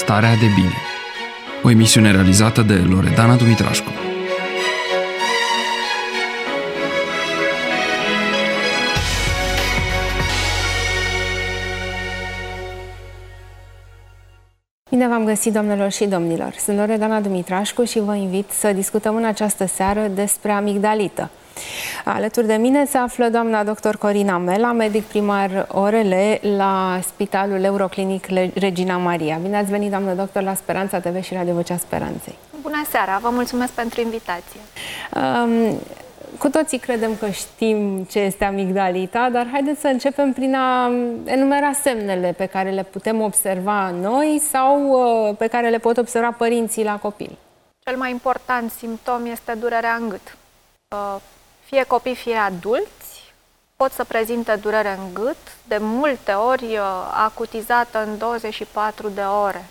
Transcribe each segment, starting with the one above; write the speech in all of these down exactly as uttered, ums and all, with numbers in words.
Starea de bine. O emisiune realizată de Loredana Dumitrașcu. Bine v-am găsit, doamnelor și domnilor! Sunt Loredana Dumitrașcu și vă invit să discutăm în această seară despre amigdalită. Alături de mine se află doamna doctor Corina Mela, medic primar O R L la Spitalul Euroclinic Regina Maria. Bine ați venit, doamnă doctor, la Speranța T V și Radio Vocea Speranței. Bună seara! Vă mulțumesc pentru invitație. Um, Cu toții credem că știm ce este amigdalita, dar haideți să începem prin a enumera semnele pe care le putem observa noi sau uh, pe care le pot observa părinții la copil. Cel mai important simptom este durerea în gât. Uh, fie copii, fie adulți, pot să prezinte durere în gât, de multe ori uh, acutizată în douăzeci și patru de ore,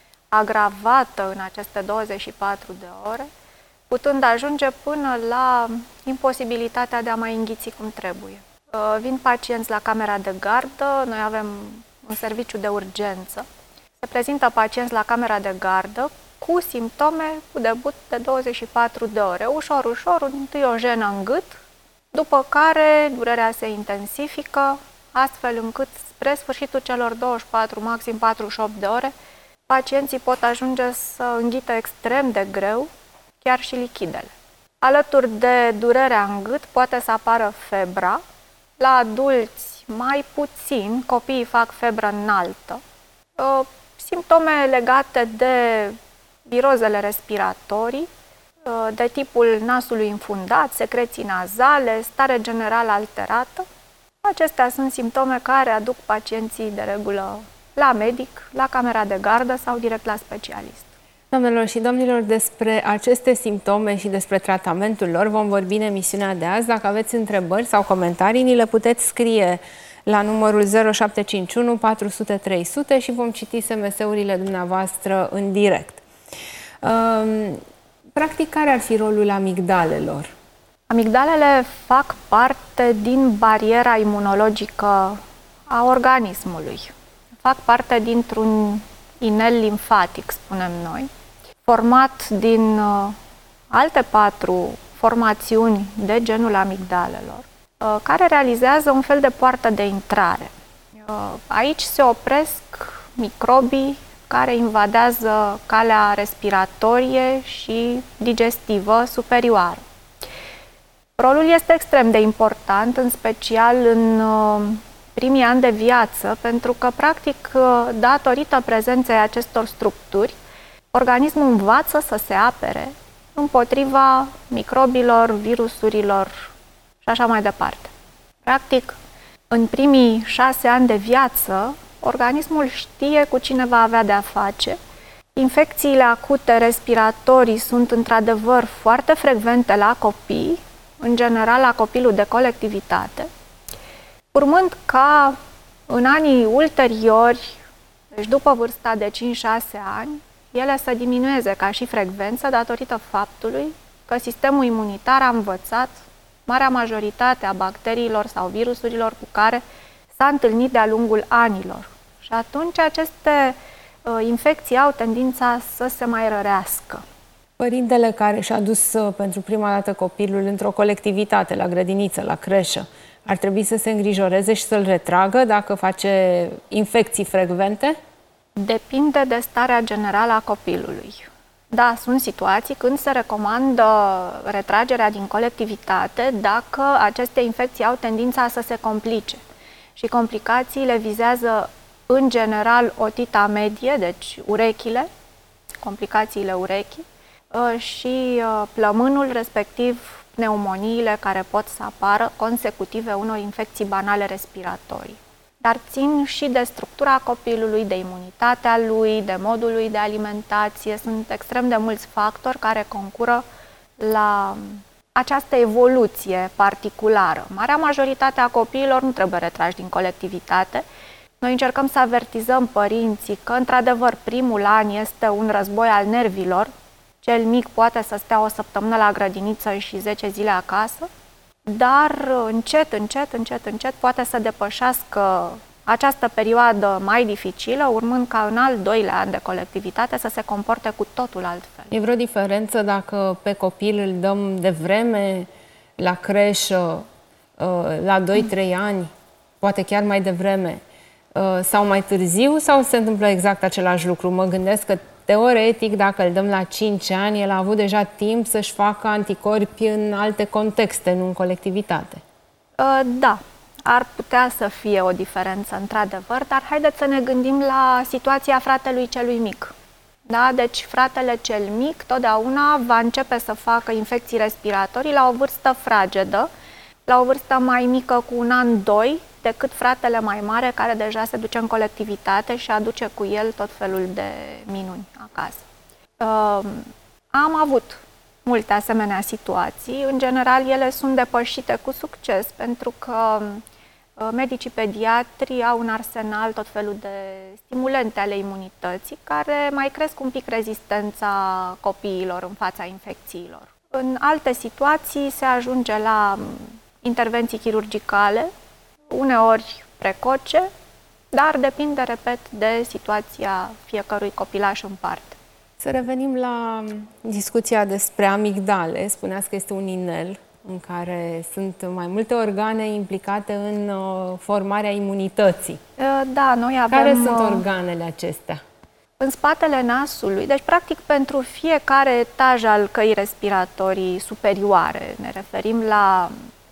agravată în aceste douăzeci și patru de ore, putând ajunge până la imposibilitatea de a mai înghiți cum trebuie. Vin pacienți la camera de gardă, noi avem un serviciu de urgență. Se prezintă pacienți la camera de gardă cu simptome cu debut de douăzeci și patru de ore. Ușor, ușor, întâi o jenă în gât, după care durerea se intensifică, astfel încât spre sfârșitul celor douăzeci și patru, maxim patruzeci și opt de ore, pacienții pot ajunge să înghită extrem de greu, chiar și lichidele. Alături de durerea în gât poate să apară febra. La adulți mai puțin, copiii fac febră înaltă. Simptome legate de virozele respiratorii, de tipul nasului înfundat, secreții nazale, stare generală alterată. Acestea sunt simptome care aduc pacienții de regulă la medic, la camera de gardă sau direct la specialist. Doamnelor și domnilor, despre aceste simptome și despre tratamentul lor vom vorbi în emisiunea de azi. Dacă aveți întrebări sau comentarii, ni le puteți scrie la numărul zero șapte cinci unu patru zero zero trei zero zero și vom citi S M S-urile dumneavoastră în direct. Practic, care ar fi rolul amigdalelor? Amigdalele fac parte din bariera imunologică a organismului. Fac parte dintr-un inel limfatic, spunem noi, format din uh, alte patru formațiuni de genul amigdalelor, uh, care realizează un fel de poartă de intrare. Uh, aici se opresc microbii care invadează calea respiratorie și digestivă superioară. Rolul este extrem de important, în special în uh, primii ani de viață, pentru că, practic, datorită prezenței acestor structuri, organismul învață să se apere împotriva microbilor, virusurilor și așa mai departe. Practic, în primii șase ani de viață, organismul știe cu cine va avea de-a face. Infecțiile acute respiratorii sunt într-adevăr foarte frecvente la copii, în general la copilul de colectivitate, urmând ca în anii ulteriori, deci după vârsta de cinci șase ani, ele să diminueze ca și frecvență datorită faptului că sistemul imunitar a învățat marea majoritate a bacteriilor sau virusurilor cu care s-a întâlnit de-a lungul anilor. Și atunci aceste uh, infecții au tendința să se mai rărească. Părintele care și-a dus uh, pentru prima dată copilul într-o colectivitate, la grădiniță, la creșă, ar trebui să se îngrijoreze și să-l retragă dacă face infecții frecvente? Depinde de starea generală a copilului. Da, sunt situații când se recomandă retragerea din colectivitate dacă aceste infecții au tendința să se complice. Și complicațiile vizează în general otita medie, deci urechile, complicațiile urechii, și plămânul, respectiv pneumoniile care pot să apară consecutive unor infecții banale respiratorii. Dar țin și de structura copilului, de imunitatea lui, de modul lui de alimentație. Sunt extrem de mulți factori care concură la această evoluție particulară. Marea majoritate a copiilor nu trebuie retrași din colectivitate. Noi încercăm să avertizăm părinții că, într-adevăr, primul an este un război al nervilor. Cel mic poate să stea o săptămână la grădiniță și zece zile acasă, dar încet, încet, încet, încet poate să depășească această perioadă mai dificilă, urmând ca în al doilea an de colectivitate să se comporte cu totul altfel. E vreo diferență dacă pe copil îl dăm de vreme la creșă, la doi trei ani, poate chiar mai devreme, sau mai târziu, sau se întâmplă exact același lucru? Mă gândesc că teoretic, dacă îl dăm la cinci ani, el a avut deja timp să-și facă anticorpi în alte contexte, nu în colectivitate. Da, ar putea să fie o diferență, într-adevăr, dar haideți să ne gândim la situația fratelui celui mic. Da? Deci fratele cel mic totdeauna va începe să facă infecții respiratorii la o vârstă fragedă, la o vârstă mai mică cu un an, doi, decât fratele mai mare care deja se duce în colectivitate și aduce cu el tot felul de minuni acasă. Uh, am avut multe asemenea situații. În general, ele sunt depășite cu succes pentru că uh, medicii pediatri au un arsenal tot felul de stimulente ale imunității care mai cresc un pic rezistența copiilor în fața infecțiilor. În alte situații se ajunge la intervenții chirurgicale, uneori precoce, dar depinde, repet, de situația fiecărui copilaș în parte. Să revenim la discuția despre amigdale. Spuneați că este un inel în care sunt mai multe organe implicate în formarea imunității. Da, noi avem... Care sunt organele acestea? În spatele nasului, deci practic pentru fiecare etaj al căii respiratorii superioare, ne referim la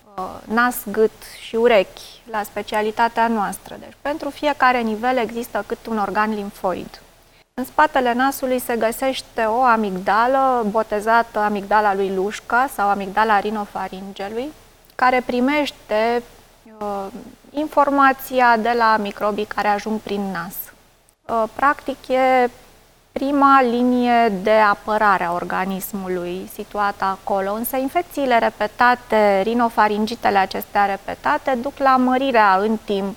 nas, gât și urechi, la specialitatea noastră. Deci, pentru fiecare nivel există cât un organ limfoid. În spatele nasului se găsește o amigdală, botezată amigdala lui Lușca sau amigdala rinofaringelui, care primește uh, informația de la microbii care ajung prin nas. Uh, practic, e prima linie de apărare a organismului situată acolo, însă infecțiile repetate, rinofaringitele acestea repetate, duc la mărirea în timp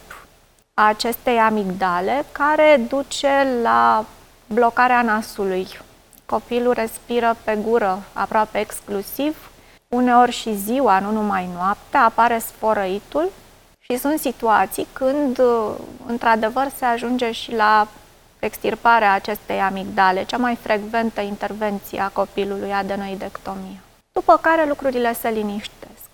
a acestei amigdale, care duce la blocarea nasului. Copilul respiră pe gură aproape exclusiv, uneori și ziua, nu numai noaptea, apare sfărăitul și sunt situații când, într-adevăr, se ajunge și la extirparea acestei amigdale, cea mai frecventă intervenție a copilului, adenoidectomia. După care lucrurile se liniștesc.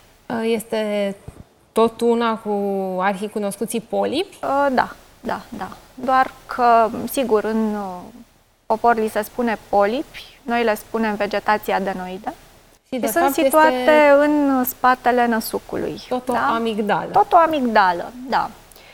Este tot una cu arhicunoscuții polipi? Da, da, da. Doar că, sigur, în popor li se spune polipi, noi le spunem vegetație adenoidă. Și, de sunt fapt, situate este în spatele năsucului. Tot o da? amigdală. Tot o amigdală, da.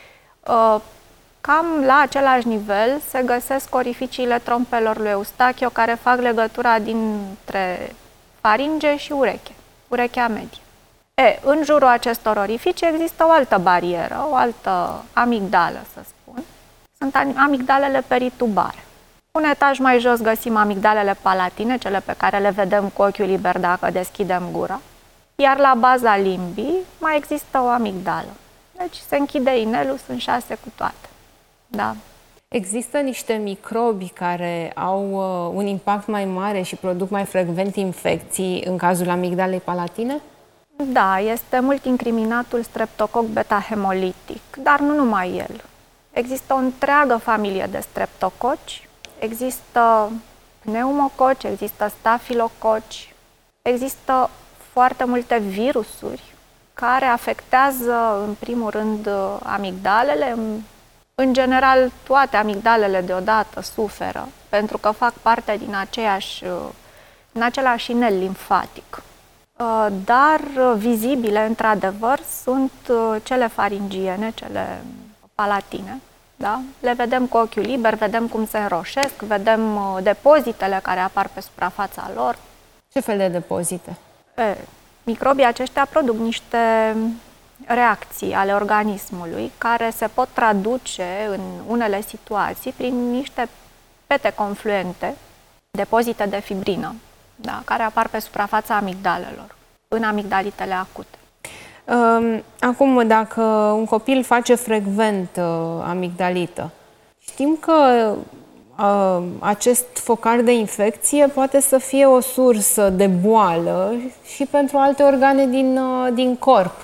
Cam la același nivel se găsesc orificiile trompelor lui Eustachio, care fac legătura dintre faringe și ureche, urechea medie. E, în jurul acestor orificii există o altă barieră, o altă amigdală, să spun. Sunt amigdalele peritubare. Un etaj mai jos găsim amigdalele palatine, cele pe care le vedem cu ochiul liber dacă deschidem gura. Iar la baza limbii mai există o amigdală. Deci se închide inelul, sunt șase cu toate. Da. Există niște microbi care au uh, un impact mai mare și produc mai frecvent infecții în cazul amigdalei palatine? Da, este mult incriminatul streptococ beta-hemolitic, dar nu numai el. Există o întreagă familie de streptococi, există pneumococi, există stafilococi, există foarte multe virusuri care afectează, în primul rând, amigdalele. În general, toate amigdalele deodată suferă, pentru că fac parte din, aceeași, din același inel limfatic. Dar vizibile, într-adevăr, sunt cele faringiene, cele palatine. Da? Le vedem cu ochiul liber, vedem cum se înroșesc, vedem depozitele care apar pe suprafața lor. Ce fel de depozite? E, microbii aceștia produc niște reacții ale organismului care se pot traduce în unele situații prin niște pete confluente, depozite de fibrină, da, care apar pe suprafața amigdalelor, în amigdalitele acute. Acum, dacă un copil face frecvent amigdalită, știm că acest focar de infecție poate să fie o sursă de boală și pentru alte organe din, din corp.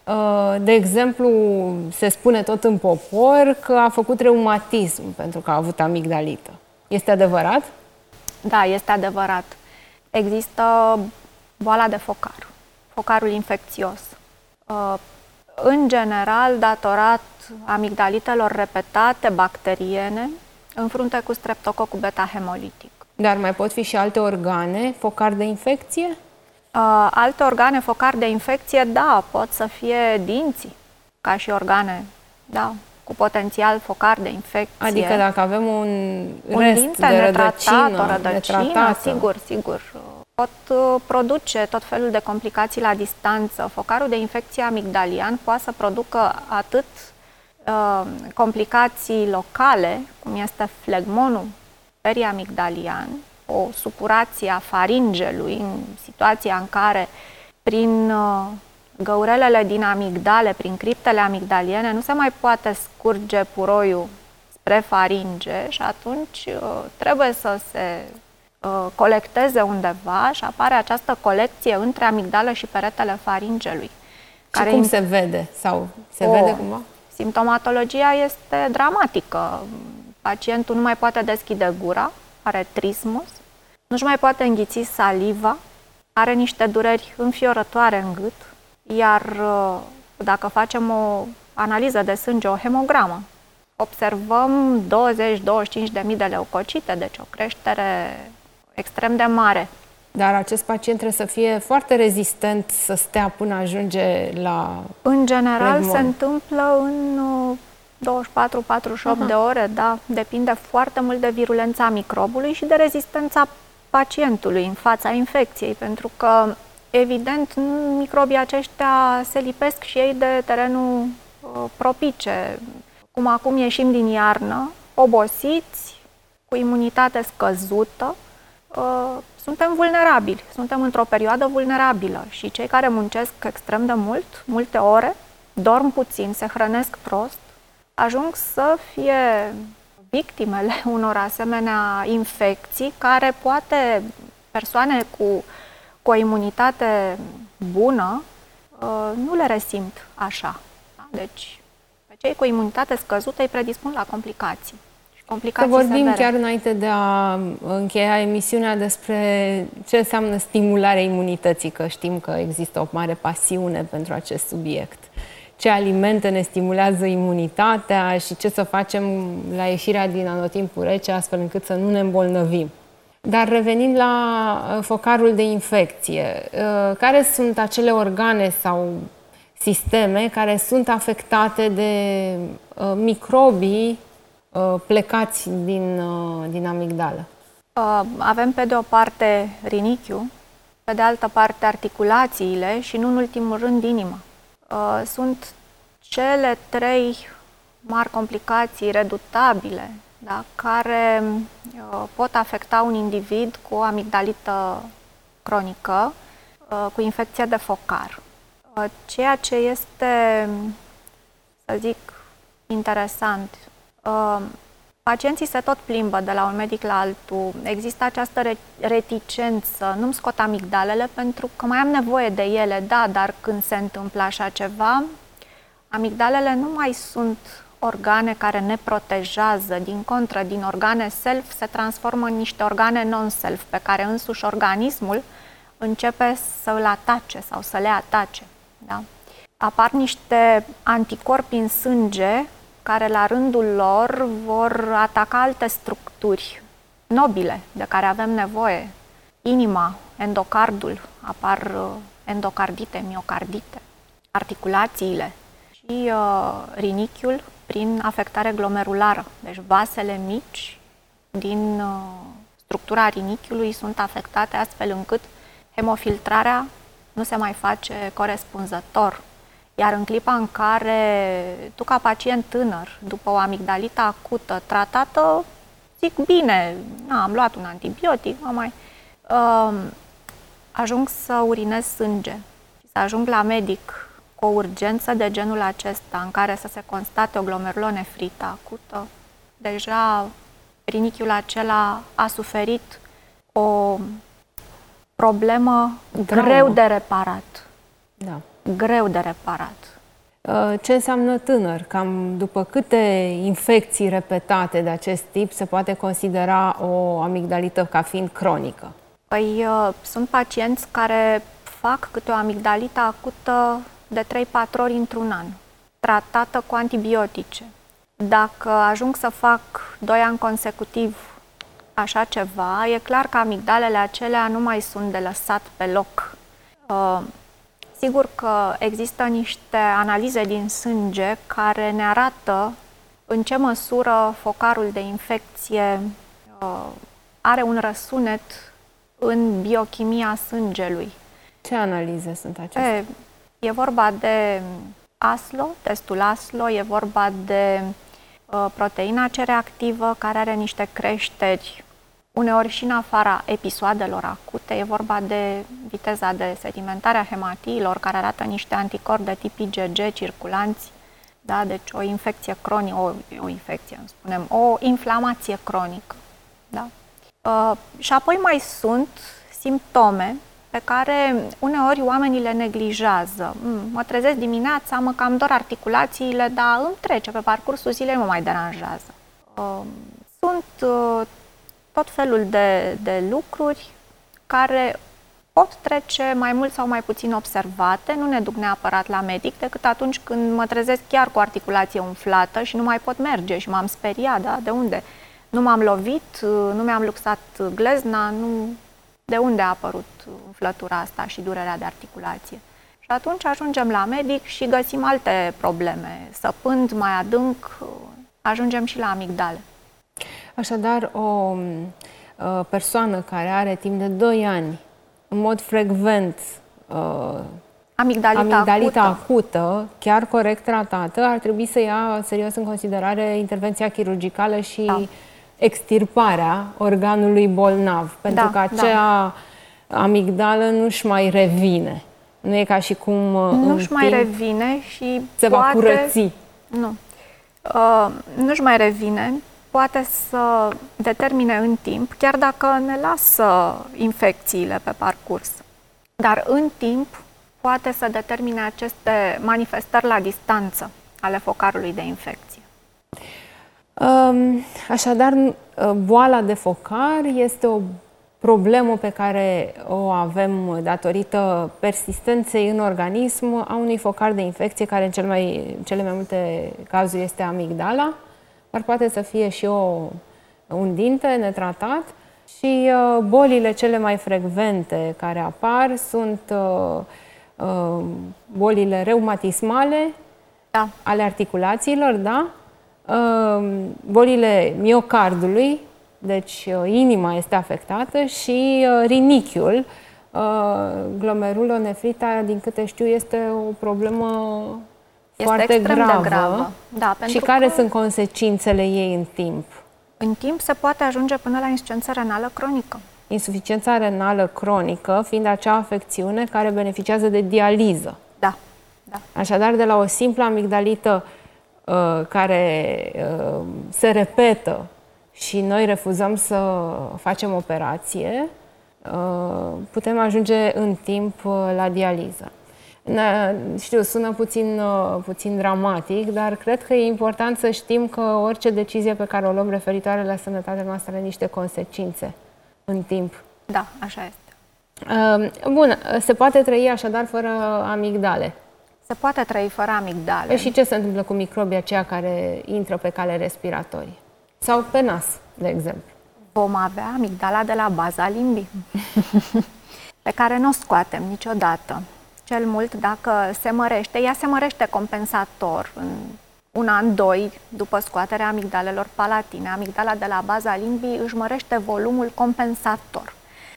De exemplu, se spune tot în popor că a făcut reumatism pentru că a avut amigdalită. Este adevărat? Da, este adevărat. Există boala de focar, focarul infecțios. În general, datorat amigdalitelor repetate bacteriene, în frunte cu streptococul beta-hemolitic. Dar mai pot fi și alte organe, focar de infecție? Uh, alte organe, focar de infecție, da, pot să fie dinții, ca și organe, da, cu potențial focar de infecție. Adică dacă avem un, un rest dinte de netratat, rădăcină, o rădăcină, netratată. sigur, sigur. Pot uh, produce tot felul de complicații la distanță. Focarul de infecție amigdalian poate să producă atât uh, complicații locale, cum este flegmonul periamigdalian, o supurație a faringelui, în situația în care prin uh, găurelele din amigdale, prin criptele amigdaliene, nu se mai poate scurge puroiul spre faringe și atunci uh, trebuie să se uh, colecteze undeva și apare această colecție între amigdală și peretele faringelui. Și care cum se vede? Sau se o, vede cumva? Simptomatologia este dramatică. Pacientul nu mai poate deschide gura, are trismus, nu-și mai poate înghiți saliva, are niște dureri înfiorătoare în gât, iar dacă facem o analiză de sânge, o hemogramă, observăm douăzeci - douăzeci și cinci de mii de leucocite, deci o creștere extrem de mare. Dar acest pacient trebuie să fie foarte rezistent să stea până ajunge la În general flegmon. Se întâmplă în douăzeci și patru - patruzeci și opt uh-huh. de ore, da, depinde foarte mult de virulența microbului și de rezistența pacientului în fața infecției, pentru că, evident, microbii aceștia se lipesc și ei de terenul uh, propice. Cum acum ieșim din iarnă, obosiți, cu imunitate scăzută, uh, suntem vulnerabili, suntem într-o perioadă vulnerabilă și cei care muncesc extrem de mult, multe ore, dorm puțin, se hrănesc prost, ajung să fie victimele unor asemenea infecții care poate persoane cu, cu o imunitate bună nu le resimt așa. Deci, pe cei cu imunitate scăzută îi predispun la complicații. Și complicații să vorbim severe. Chiar înainte de a încheia emisiunea despre ce înseamnă stimularea imunității, că știm că există o mare pasiune pentru acest subiect. Ce alimente ne stimulează imunitatea și ce să facem la ieșirea din anotimpul rece, astfel încât să nu ne îmbolnăvim. Dar revenind la focarul de infecție, care sunt acele organe sau sisteme care sunt afectate de microbii plecați din, din amigdală? Avem pe de o parte rinichiul, pe de altă parte articulațiile și, nu în ultimul rând, inima. Sunt cele trei mari complicații redutabile, da, care pot afecta un individ cu o amigdalită cronică, cu infecție de focar. Ceea ce este, să zic, interesant, pacienții se tot plimbă de la un medic la altul, există această reticență, nu-mi scot amigdalele pentru că mai am nevoie de ele, da, dar când se întâmplă așa ceva, amigdalele nu mai sunt organe care ne protejează, din contră, din organe self se transformă în niște organe non-self, pe care însuși organismul începe să îl atace sau să le atace. Da? Apar niște anticorpi în sânge care la rândul lor vor ataca alte structuri nobile de care avem nevoie. Inima, endocardul, apar endocardite, miocardite, articulațiile și uh, rinichiul prin afectare glomerulară. Deci vasele mici din uh, structura rinichiului sunt afectate astfel încât hemofiltrarea nu se mai face corespunzător. Iar în clipa în care tu, ca pacient tânăr, după o amigdalită acută tratată, zic bine, na, am luat un antibiotic, am mai... Uh, ajung să urinez sânge și să ajung la medic cu o urgență de genul acesta, în care să se constate o glomerulonefrită acută, deja rinichiul acela a suferit o problemă Traumă. greu de reparat. Da. Greu de reparat. Ce înseamnă tânăr? Cam după câte infecții repetate de acest tip se poate considera o amigdalită ca fiind cronică? Păi sunt pacienți care fac câte o amigdalită acută de trei patru ori într-un an, tratată cu antibiotice. Dacă ajung să fac doi ani consecutiv așa ceva, e clar că amigdalele acelea nu mai sunt de lăsat pe loc. Uh, sigur că există niște analize din sânge care ne arată în ce măsură focarul de infecție uh, are un răsunet în biochimia sângelui. Ce analize sunt acestea? E, e vorba de ASLO, testul ASLO, e vorba de uh, proteina C reactivă, care are niște creșteri uneori și în afara episoadelor acute. E vorba de viteza de sedimentare a hematiilor, care arată niște anticorpi de tip I G G circulanți, da? Deci o infecție cronică, o, o infecție, spunem, o inflamație cronică. Da? Uh, și apoi mai sunt simptome pe care uneori oamenii le neglijează. Mă trezesc dimineața, mă cam dor articulațiile, dar îmi trece pe parcursul zilei, mă mai deranjează. Sunt tot felul de, de lucruri care pot trece mai mult sau mai puțin observate, nu ne duc neapărat la medic, decât atunci când mă trezesc chiar cu articulație umflată și nu mai pot merge și m-am speriat, da? De unde? Nu m-am lovit, nu mi-am luxat glezna, nu... De unde a apărut umflătura asta și durerea de articulație? Și atunci ajungem la medic și găsim alte probleme. Săpând mai adânc, ajungem și la amigdale. Așadar, o persoană care are timp de doi ani, în mod frecvent, amigdalita, amigdalita acută. acută, chiar corect tratată, ar trebui să ia serios în considerare intervenția chirurgicală și da. extirparea organului bolnav, pentru da, că acea da. amigdală nu-și mai revine. Nu e ca și cum nu-și mai revine și se poate... va curăți. Nu. Uh, nu-și mai revine, poate să determine în timp, chiar dacă ne lasă infecțiile pe parcurs. Dar în timp poate să determine aceste manifestări la distanță ale focarului de infecție. Așadar, boala de focar este o problemă pe care o avem datorită persistenței în organism a unui focar de infecție, care în cel mai, cele mai multe cazuri este amigdala, dar poate să fie și o, un dinte netratat. Și uh, bolile cele mai frecvente care apar sunt uh, uh, bolile reumatismale, da. ale articulațiilor, da? Uh, bolile miocardului, deci uh, inima este afectată, și uh, rinichiul, uh, glomerulonefrita, din câte știu, este o problemă este foarte gravă. De gravă. Da, și care sunt consecințele ei în timp? În timp se poate ajunge până la insuficiență renală cronică. Insuficiența renală cronică fiind acea afecțiune care beneficiază de dializă. Da. da. Așadar, de la o simplă amigdalită uh, care uh, se repetă și noi refuzăm să facem operație, uh, putem ajunge în timp uh, la dializă. Știu, sună puțin, puțin dramatic, dar cred că e important să știm că orice decizie pe care o luăm referitoare la sănătatea noastră are niște consecințe în timp. Da, așa este. Bun, se poate trăi așadar fără amigdale? Se poate trăi fără amigdale. Și ce se întâmplă cu microbii aceia care intră pe cale respiratorie? Sau pe nas, de exemplu? Vom avea amigdala de la baza limbii, pe care nu o scoatem niciodată. Cel mult dacă se mărește, ea se mărește compensator în un an, doi, după scoaterea amigdalelor palatine. Amigdala de la baza limbii își mărește volumul compensator.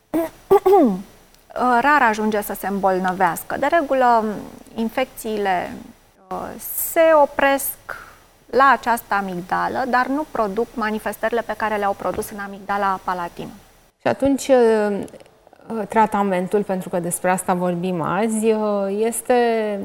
Rar ajunge să se îmbolnăvească. De regulă, infecțiile se opresc la această amigdală, dar nu produc manifestările pe care le-au produs în amigdala palatină. Și atunci, tratamentul, pentru că despre asta vorbim azi, este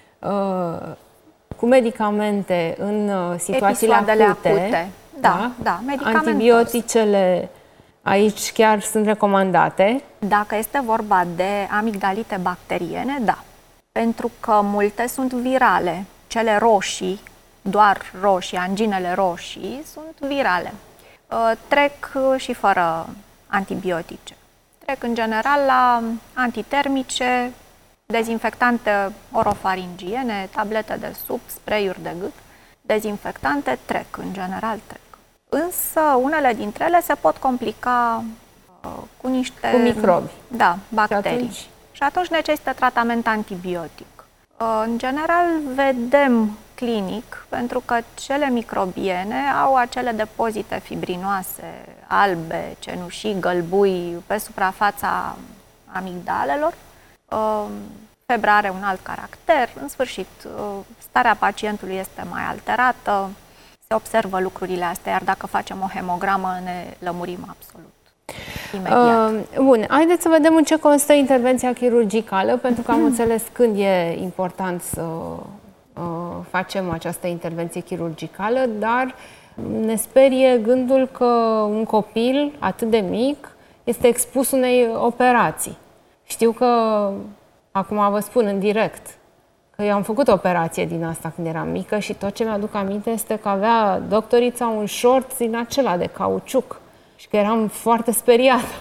cu medicamente în situațiile acute. acute. Da, da, da, antibioticele aici chiar sunt recomandate. Dacă este vorba de amigdalite bacteriene, da. Pentru că multe sunt virale. cele roșii, doar roșii, anginele roșii, sunt virale. Trec și fără antibiotice. Trec în general la antitermice, dezinfectante orofaringiene, tablete de suc, spray-uri de gât. Dezinfectante trec, în general trec. Însă unele dintre ele se pot complica uh, cu niște... Cu microbi. Da, bacterii. Și atunci, și atunci necesită tratament antibiotic. Uh, în general vedem clinic, pentru că cele microbiene au acele depozite fibrinoase, albe, cenușii, gălbui pe suprafața amigdalelor. Uh, febra are un alt caracter, în sfârșit, uh, starea pacientului este mai alterată, se observă lucrurile astea, iar dacă facem o hemogramă ne lămurim absolut imediat. Uh, bun, haideți să vedem în ce constă intervenția chirurgicală, pentru că am înțeles când e important să uh, facem această intervenție chirurgicală, dar ne sperie gândul că un copil atât de mic este expus unei operații. Știu că, acum vă spun în direct, că eu am făcut o operație din asta când eram mică și tot ce mi-aduc aminte este că avea doctorița un șort din acela de cauciuc și că eram foarte speriată.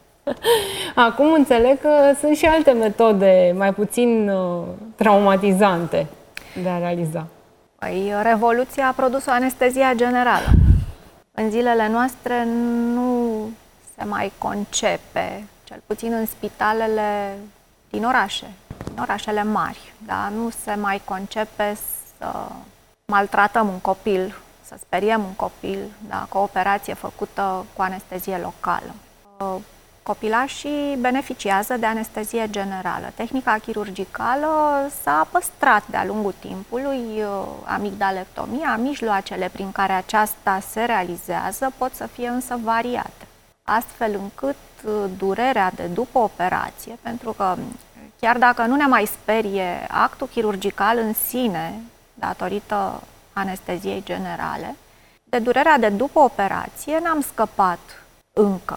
Acum înțeleg că sunt și alte metode mai puțin uh, traumatizante de a realiza. Păi, Revoluția a produs o anestezia generală. În zilele noastre nu se mai concepe, cel puțin în spitalele din orașe, din orașele mari, da? Nu se mai concepe să maltratăm un copil, să speriem un copil, da? Cu o operație făcută cu anestezie locală. Copilașii beneficiază de anestezie generală. Tehnica chirurgicală s-a păstrat de-a lungul timpului. Amigdalectomia, mijloacele prin care aceasta se realizează pot să fie însă variate, astfel încât durerea de după operație, pentru că chiar dacă nu ne mai sperie actul chirurgical în sine, datorită anesteziei generale, de durerea de după operație n-am scăpat încă.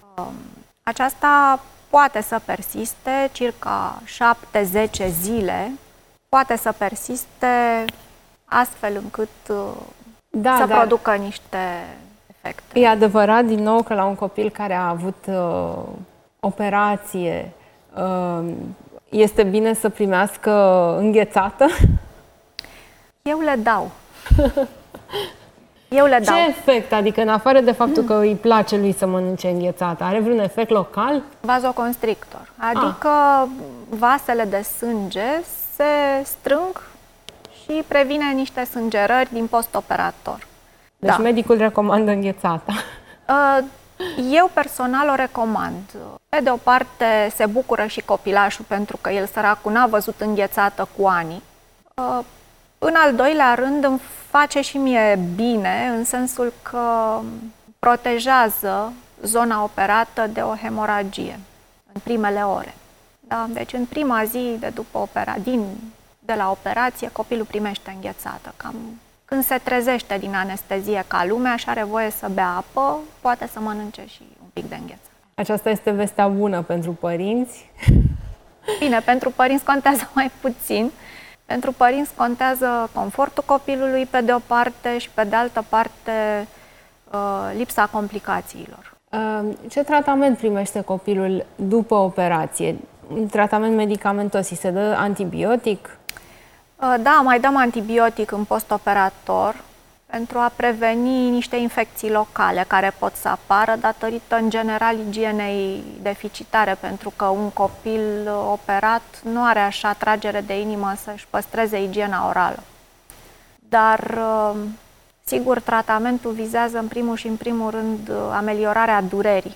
Aceasta poate să persiste circa șapte zece zile, poate să persiste astfel încât da, să dar producă niște efecte. E adevărat din nou că la un copil care a avut uh, operație uh, este bine să primească înghețată? Eu le dau. Eu le dau. Ce efect? Adică în afară de faptul că îi place lui să mănânce înghețată, are vreun efect local? Vasoconstrictor. Adică ah. vasele de sânge se strâng și previne niște sângerări din postoperator. Deci da. Medicul recomandă înghețata. Eu personal o recomand. Pe de o parte se bucură și copilașul pentru că el, săracul, n-a văzut înghețată cu ani. În al doilea rând îmi face și mie bine în sensul că protejează zona operată de o hemoragie în primele ore. Da? Deci în prima zi de, după opera, din, de la operație copilul primește înghețată. Cam când se trezește din anestezie ca lumea și are voie să bea apă, poate să mănânce și un pic de înghețată. Aceasta este vestea bună pentru părinți? Bine, pentru părinți contează mai puțin. Pentru părinți contează confortul copilului pe de o parte și pe de altă parte lipsa complicațiilor. Ce tratament primește copilul după operație? Un tratament medicamentos, îi se dă antibiotic? Da, mai dăm antibiotic în postoperator pentru a preveni niște infecții locale care pot să apară datorită, în general, igienei deficitare, pentru că un copil operat nu are așa tragere de inimă să-și păstreze igiena orală. Dar, sigur, tratamentul vizează în primul și în primul rând ameliorarea durerii.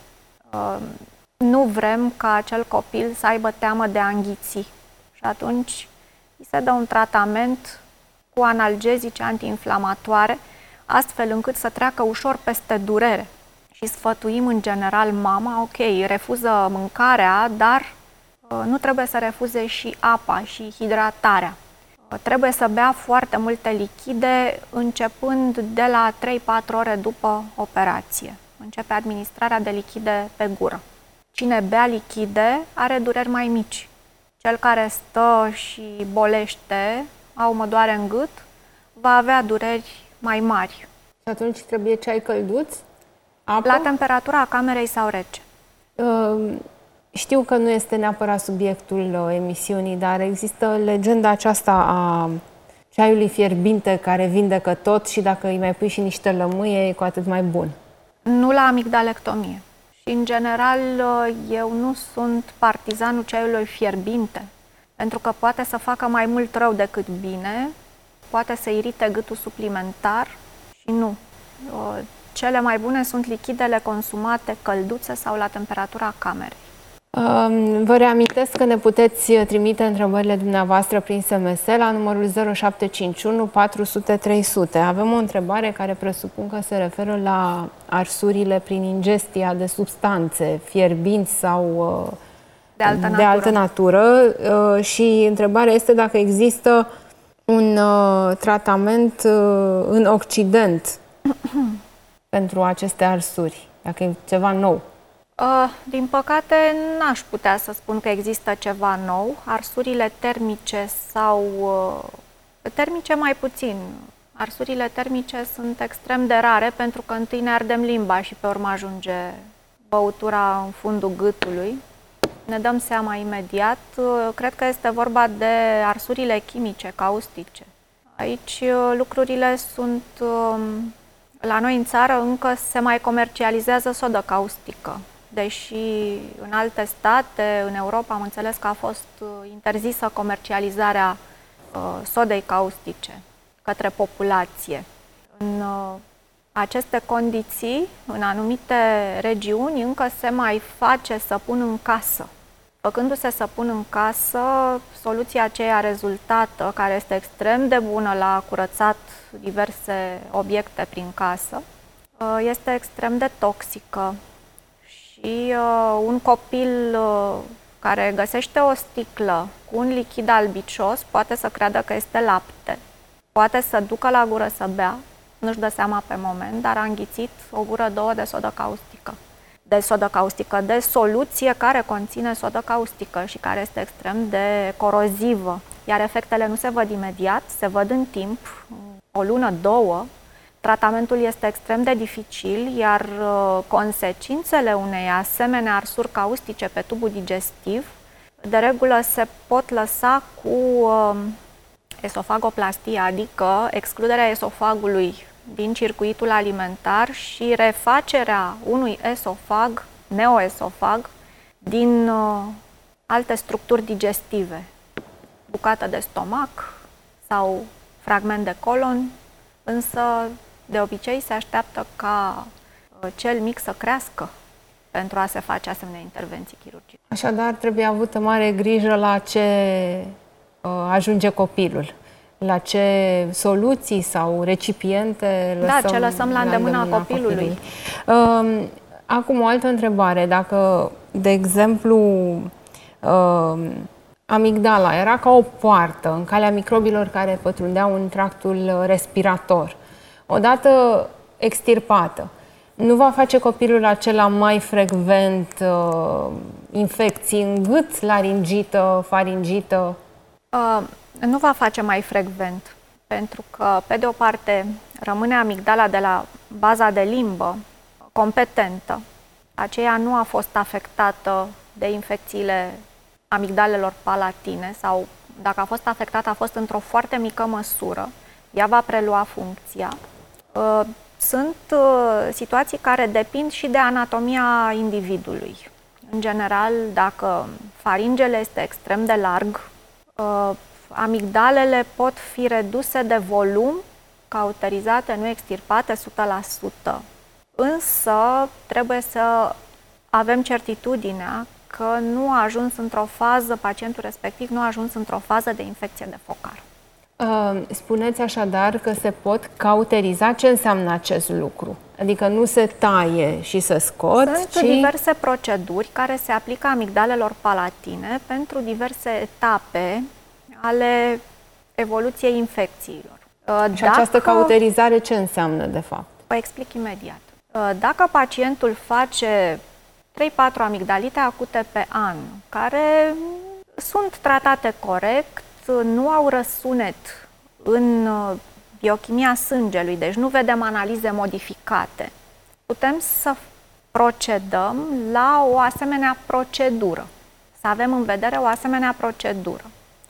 Nu vrem ca acel copil să aibă teamă de a înghiți și atunci îi se dă un tratament cu analgezice antiinflamatoare, astfel încât să treacă ușor peste durere. Și sfătuim în general mama, ok, refuză mâncarea, dar uh, nu trebuie să refuze și apa și hidratarea. Uh, trebuie să bea foarte multe lichide, începând de la trei patru ore după operație. Începe administrarea de lichide pe gură. Cine bea lichide are dureri mai mici. Cel care stă și bolește au mă doare în gât, va avea dureri mai mari. Și atunci trebuie ceai călduț? Apă? La temperatura camerei sau rece. Uh, știu că nu este neapărat subiectul uh, emisiunii, dar există legenda aceasta a ceaiului fierbinte care vindecă tot și dacă îi mai pui și niște lămâie, e cu atât mai bun. Nu la amigdalectomie. Și, în general, eu nu sunt partizanul ceaiului fierbinte, pentru că poate să facă mai mult rău decât bine, poate să irite gâtul suplimentar și nu. Cele mai bune sunt lichidele consumate călduțe sau la temperatura camerei. Vă reamintesc că ne puteți trimite întrebările dumneavoastră prin S M S la numărul zero șapte cinci unu patru zero zero trei zero zero. Avem o întrebare care presupun că se referă la arsurile prin ingestia de substanțe fierbinți sau de altă de altă natură. Și întrebarea este dacă există un tratament în Occident pentru aceste arsuri, dacă e ceva nou. Din păcate, n-aș putea să spun că există ceva nou. Arsurile termice sau... termice mai puțin. Arsurile termice sunt extrem de rare pentru că întâi ne ardem limba și pe urmă ajunge băutura în fundul gâtului. Ne dăm seama imediat. Cred că este vorba de arsurile chimice, caustice. Aici lucrurile sunt... La noi în țară încă se mai comercializează sodă caustică. Deși în alte state, în Europa, am înțeles că a fost interzisă comercializarea uh, sodei caustice către populație. În uh, aceste condiții, în anumite regiuni, încă se mai face săpun în casă. Făcându-se săpun în casă, soluția aceea rezultată, care este extrem de bună la curățat diverse obiecte prin casă, uh, este extrem de toxică. Și uh, un copil uh, care găsește o sticlă cu un lichid albicios poate să creadă că este lapte. Poate să ducă la gură să bea, nu-și dă seama pe moment, dar a înghițit o gură, două de sodă caustică. De sodă caustică, de soluție care conține sodă caustică și care este extrem de corozivă. Iar efectele nu se văd imediat, se văd în timp, o lună, două. Tratamentul este extrem de dificil, iar uh, consecințele unei asemenea arsuri caustice pe tubul digestiv, de regulă se pot lăsa cu uh, esofagoplastie, adică excluderea esofagului din circuitul alimentar și refacerea unui esofag, neoesofag, din uh, alte structuri digestive, bucată de stomac sau fragment de colon, însă de obicei se așteaptă ca cel mic să crească pentru a se face asemenea intervenții chirurgice. Așadar, trebuie avută mare grijă la ce uh, ajunge copilul, la ce soluții sau recipiente lăsăm, da, ce lăsăm la îndemâna copilului. copilului. Uh, acum, o altă întrebare. Dacă, de exemplu, uh, amigdala era ca o poartă în calea microbilor care pătrundeau în tractul respirator, odată extirpată, nu va face copilul acela mai frecvent uh, infecții în gât, laringită, faringită? Uh, nu va face mai frecvent, pentru că, pe de o parte, rămâne amigdala de la baza de limbă competentă. Aceea nu a fost afectată de infecțiile amigdalelor palatine sau, dacă a fost afectată, a fost într-o foarte mică măsură. Ea va prelua funcția. Sunt situații care depind și de anatomia individului. În general, dacă faringele este extrem de larg, amigdalele pot fi reduse de volum, cauterizate, nu extirpate o sută la sută. Însă, trebuie să avem certitudinea că nu a ajuns într-o fază, pacientul respectiv nu a ajuns într-o fază de infecție de focar. Spuneți așadar că se pot cauteriza. Ce înseamnă acest lucru? Adică nu se taie și se scot, Sunt ci... diverse proceduri care se aplică amigdalelor palatine pentru diverse etape ale evoluției infecțiilor. Și Dacă... această cauterizare ce înseamnă, de fapt? Vă explic imediat. Dacă pacientul face trei patru amigdalite acute pe an, care sunt tratate corect, nu au răsunet în biochimia sângelui, deci nu vedem analize modificate, putem să procedăm la o asemenea procedură, să avem în vedere o asemenea procedură.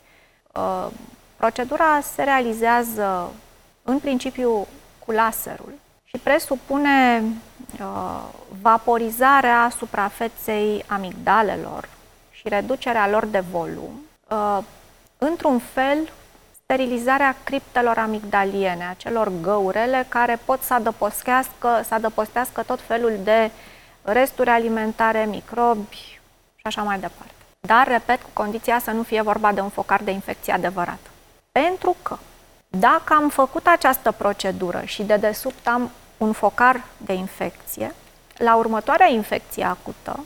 Procedura se realizează în principiu cu laserul și presupune uh, vaporizarea suprafeței amigdalelor și reducerea lor de volum, uh, într-un fel sterilizarea criptelor amigdaliene, acelor găurele care pot să adăpostească, să adăpostească tot felul de resturi alimentare, microbi și așa mai departe. Dar, repet, cu condiția să nu fie vorba de un focar de infecție adevărat. Pentru că dacă am făcut această procedură și de desubt am un focar de infecție, la următoarea infecție acută,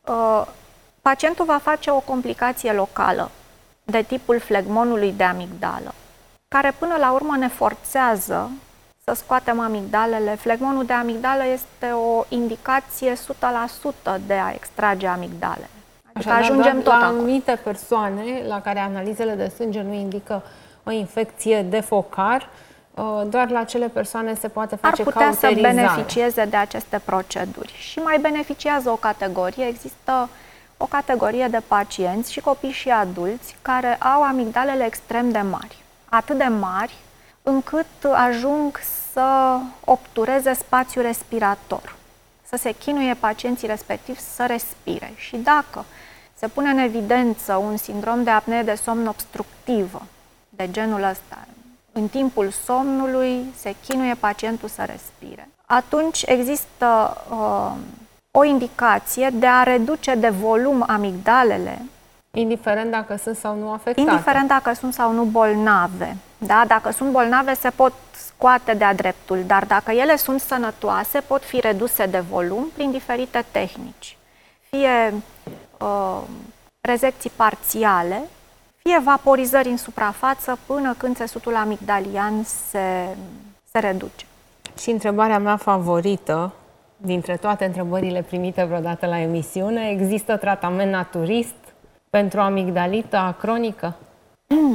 pacientul va face o complicație locală de tipul flegmonului de amigdală, care până la urmă ne forțează să scoatem amigdalele. Flegmonul de amigdală este o indicație o sută la sută de a extrage amigdalele. Adică Așa, ajungem dar tot la acolo. anumite persoane la care analizele de sânge nu indică o infecție de focar, doar la acele persoane se poate face ar putea să cauterizare. beneficieze de aceste proceduri. Și mai beneficiază o categorie, există o categorie de pacienți și copii și adulți care au amigdalele extrem de mari. Atât de mari încât ajung să obtureze spațiul respirator, să se chinuie pacienții respectivi să respire. Și dacă se pune în evidență un sindrom de apnee de somn obstructivă, de genul ăsta, în timpul somnului se chinuie pacientul să respire, atunci există uh, o indicație de a reduce de volum amigdalele, indiferent dacă sunt sau nu afectate. indiferent dacă sunt sau nu bolnave. Da? Dacă sunt bolnave se pot scoate de-a dreptul, dar dacă ele sunt sănătoase pot fi reduse de volum prin diferite tehnici. Fie uh, rezecții parțiale, fie vaporizări în suprafață până când țesutul amigdalian se, se reduce. Și întrebarea mea favorită, dintre toate întrebările primite vreodată la emisiune, există tratament naturist pentru amigdalită cronică? Mm.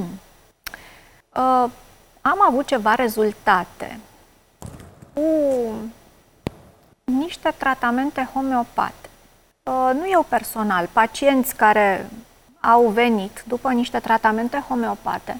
Uh, am avut ceva rezultate cu niște tratamente homeopate. Uh, nu eu personal, pacienți care au venit după niște tratamente homeopate,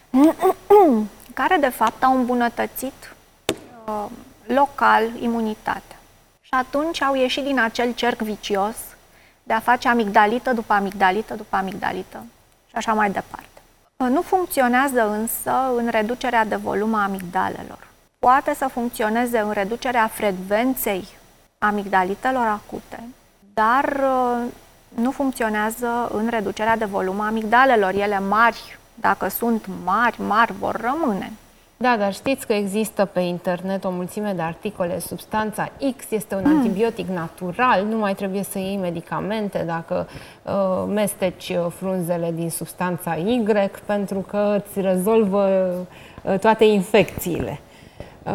care de fapt au îmbunătățit uh, local imunitatea. Și atunci au ieșit din acel cerc vicios de a face amigdalită după amigdalită după amigdalită și așa mai departe. Nu funcționează însă în reducerea de volum a amigdalelor. Poate să funcționeze în reducerea frecvenței amigdalitelor acute, dar nu funcționează în reducerea de volum a amigdalelor. Ele mari, dacă sunt mari, mari vor rămâne. Da, dar știți că există pe internet o mulțime de articole. Substanța X este un Mm. antibiotic natural, nu mai trebuie să iei medicamente dacă uh, mesteci frunzele din substanța Y, pentru că îți rezolvă uh, toate infecțiile. Uh,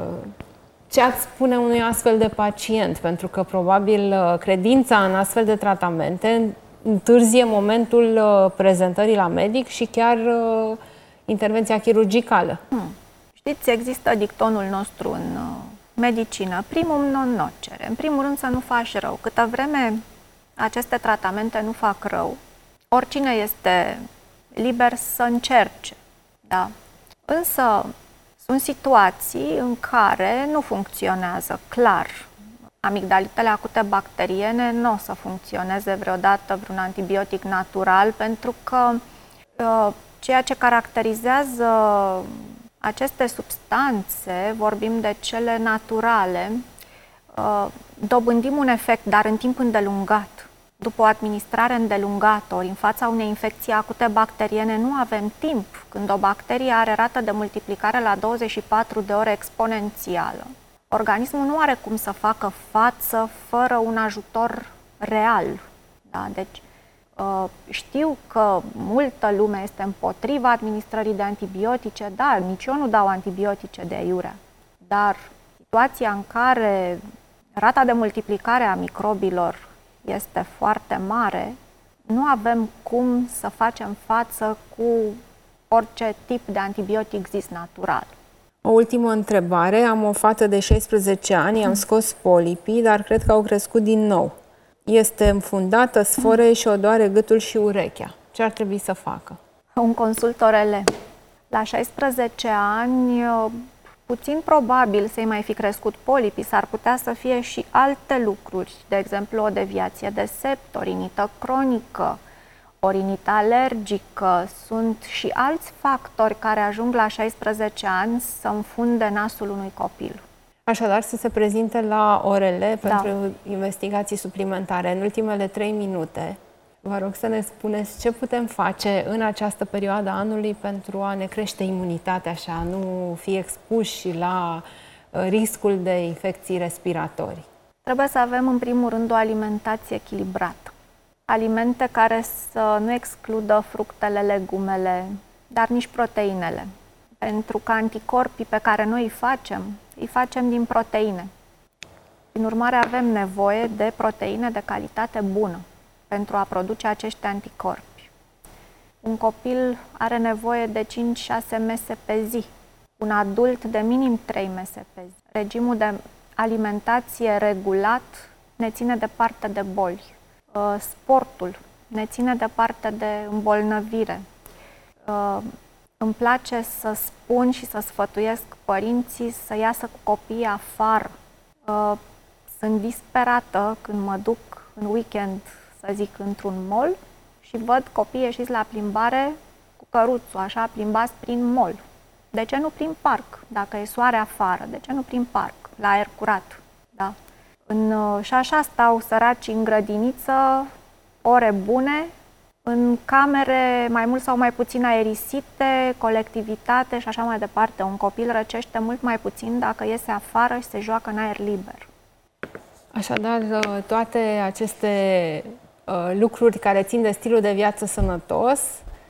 ce ați spune unui astfel de pacient? Pentru că probabil uh, credința în astfel de tratamente întârzie momentul uh, prezentării la medic și chiar uh, intervenția chirurgicală. Hmm. Știți, există dictonul nostru în uh, medicină, primum non nocere. În primul rând să nu faci rău. Câtă vreme aceste tratamente nu fac rău, oricine este liber să încerce. Da? Însă sunt situații în care nu funcționează clar. Amigdalitele acute bacteriene nu o să funcționeze vreodată vreun antibiotic natural, pentru că uh, ceea ce caracterizează aceste substanțe, vorbim de cele naturale, dobândim un efect, dar în timp îndelungat. După o administrare îndelungată, ori în fața unei infecții acute bacteriene, nu avem timp. Când o bacterie are rată de multiplicare la douăzeci și patru de ore exponențială, organismul nu are cum să facă față fără un ajutor real. Da? Deci, știu că multă lume este împotriva administrării de antibiotice, da, nici eu nu dau antibiotice de aiurea, dar situația în care rata de multiplicare a microbilor este foarte mare, nu avem cum să facem față cu orice tip de antibiotic zis natural. O ultimă întrebare. Am o fată de șaisprezece ani, am scos polipii, dar cred că au crescut din nou. Este înfundată, sfărăie și o doare gâtul și urechea. Ce ar trebui să facă? Un consult O R L. La șaisprezece ani, puțin probabil să-i mai fi crescut polipii, s-ar putea să fie și alte lucruri, de exemplu o deviație de sept, o rinită cronică, o rinită alergică. Sunt și alți factori care ajung la șaisprezece ani să înfunde nasul unui copil. Așadar, să se prezinte la O R L pentru Da. investigații suplimentare. În ultimele trei minute, vă rog să ne spuneți ce putem face în această perioadă a anului pentru a ne crește imunitatea și a nu fi expuși la riscul de infecții respiratorii. Trebuie să avem, în primul rând, o alimentație echilibrată. Alimente care să nu excludă fructele, legumele, dar nici proteinele. Pentru că anticorpii pe care noi îi facem, îi facem din proteine. Prin urmare, avem nevoie de proteine de calitate bună pentru a produce acești anticorpi. Un copil are nevoie de cinci șase mese pe zi, un adult de minim trei mese pe zi. Regimul de alimentație regulat ne ține departe de boli. Sportul ne ține departe de îmbolnăvire. Îmi place să spun și să sfătuiesc părinții să iasă cu copiii afară. Sunt disperată când mă duc în weekend, să zic, într-un mall și văd copii ieșiți la plimbare cu căruțul, așa, plimbați prin mall. De ce nu prin parc? Dacă e soare afară, de ce nu prin parc, la aer curat? Da? În, și așa stau săraci în grădiniță, ore bune, în camere mai mult sau mai puțin aerisite, colectivitate și așa mai departe. Un copil răcește mult mai puțin dacă iese afară și se joacă în aer liber. Așadar, toate aceste uh, lucruri care țin de stilul de viață sănătos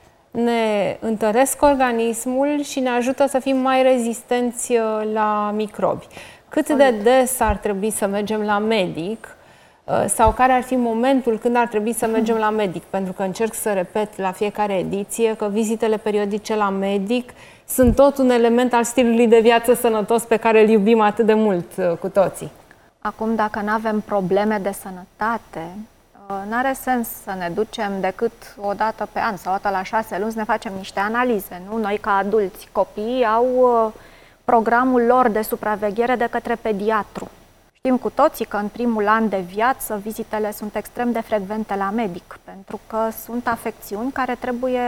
ne întăresc organismul și ne ajută să fim mai rezistenți uh, la microbi. Cât de des ar trebui să mergem la medic uh, sau care ar fi momentul când ar trebui să mergem la medic? Pentru că încerc să repet la fiecare ediție că vizitele periodice la medic sunt tot un element al stilului de viață sănătos pe care îl iubim atât de mult uh, cu toții. Acum, dacă nu avem probleme de sănătate, n-are sens să ne ducem decât o dată pe an sau o dată la șase luni să ne facem niște analize, nu? Noi, ca adulți, copiii au programul lor de supraveghere de către pediatru. Știm cu toții că în primul an de viață vizitele sunt extrem de frecvente la medic, pentru că sunt afecțiuni care trebuie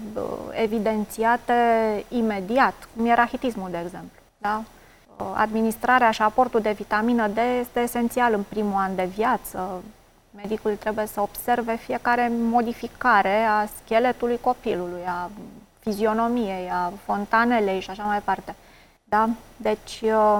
evidențiate imediat, cum e rahitismul, de exemplu. Da? Administrarea și aportul de vitamină D este esențial în primul an de viață. Medicul trebuie să observe fiecare modificare a scheletului copilului, a fizionomiei, a fontanelei și așa mai departe. Da? Deci...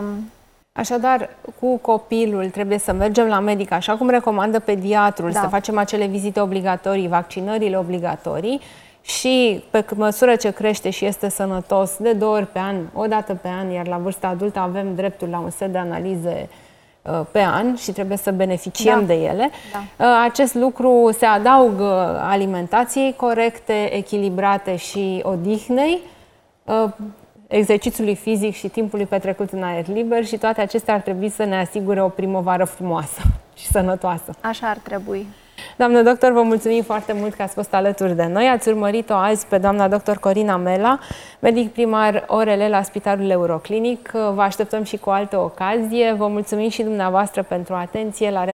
Așadar, cu copilul trebuie să mergem la medic, așa cum recomandă pediatrul, da. Să facem acele vizite obligatorii, vaccinările obligatorii și pe măsură ce crește și este sănătos, de două ori pe an, o dată pe an, iar la vârsta adultă avem dreptul la un set de analize uh, pe an și trebuie să beneficiem da. de ele. Da. Uh, acest lucru se adaugă alimentației corecte, echilibrate și odihnei, uh, exercițiului fizic și timpului petrecut în aer liber și toate acestea ar trebui să ne asigure o primăvară frumoasă și sănătoasă. Așa ar trebui. Doamnă doctor, vă mulțumim foarte mult că ați fost alături de noi. Ați urmărit-o azi pe doamna doctor Corina Mela, medic primar O R L la Spitalul Euroclinic. Vă așteptăm și cu altă ocazie. Vă mulțumim și dumneavoastră pentru atenție. La